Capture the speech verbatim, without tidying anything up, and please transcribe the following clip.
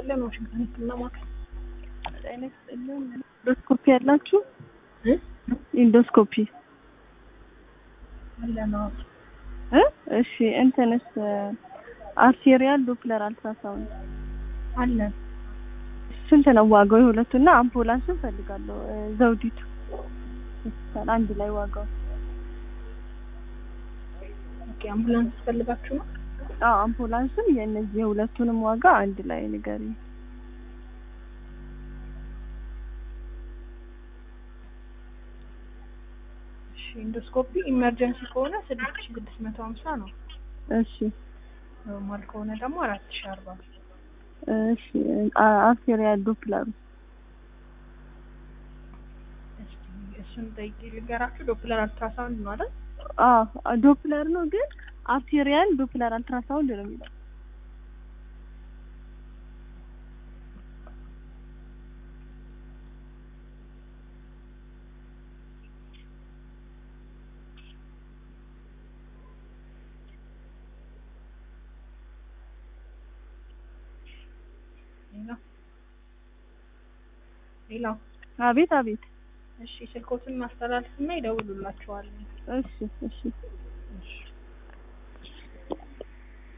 ይስጥልን ዋሽንግተን ስለማከ ጤና ይስጥልን ኢንዶስኮፒ ያላችሁ እ ኢንዶስኮፒ አለና እ እሺ እንትንስ አርቴሪያል ዶፕለር አልትራሳውንድ አለ ስንት ነው ዋጋው? የሁለቱና አምፖላንስን ፈልጋለሁ ዘውዲቱ አንድ ላይ ዋጋው። ኦኬ አምቡላንስ ፈልጋችሁ ነው? አዎ አምፖላንስም የነዚህ የሁለቱንም ዋጋ አንድ ላይ ንገሪ። እሺ ኢንዶስኮፒ ኢመርጀንሲ ከሆነ ስድስት ሺህ ስድስት መቶ ሃምሳ ነው። እሺ ኖርማል ከሆነ ደግሞ አራት ሺህ አርባ። እሺ አርቴሪያል ዶፕለር እሱን ጠይቄ ልንገራችሁ። ዶፕለር አልትራሳውንድ ነው አይደል? አዎ ዶፕለር ነው ግን አርቴሪያል ዶፕለር አልትራሳውንድ ነው የሚለው። ሌላ ሌላ አቤት አቤት። እሺ ስልኮትን ማስተላለፍና ይደውሉላችኋል። እሺ እሺ እሺ